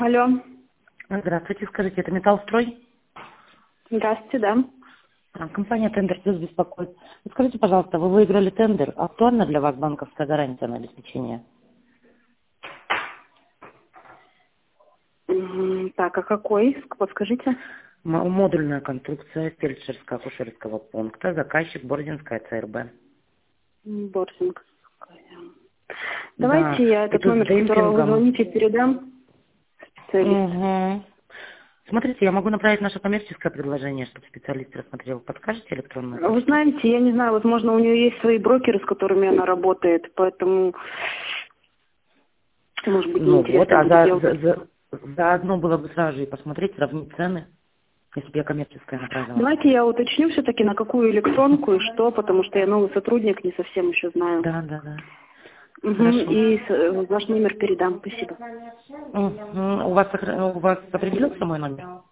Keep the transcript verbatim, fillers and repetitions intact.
Алло. Здравствуйте, скажите, это Металлстрой? Здравствуйте, да. А, Компания Тендер Плюс беспокоит. Вот скажите, пожалуйста, вы выиграли тендер. Актуальна для вас банковская гарантия на обеспечение? М, Так, а какой? Подскажите. М- Модульная конструкция фельдшерско-акушерского пункта, заказчик Бородинская ЦРБ. М, Борсинг. Да, Давайте я и этот тут с номер, с которого вы демпингом. звоните, передам специалисту. Угу. Смотрите, я могу направить наше коммерческое предложение, чтобы специалист рассмотрел. Подскажете электронную Вы почту? знаете, я не знаю, возможно, у нее есть свои брокеры, с которыми она работает, поэтому, может быть, Ну вот, неинтересно а будет за, делать. за, за- заодно было бы сразу же и посмотреть, сравнить цены, если бы я коммерческое направила. Давайте я уточню все-таки, на какую электронку и что, потому что я новый сотрудник, не совсем еще знаю. Да, да, да. Угу, Хорошо. и с- э, ваш номер передам, спасибо. Мгм. У вас, сохра- у вас определился мой номер?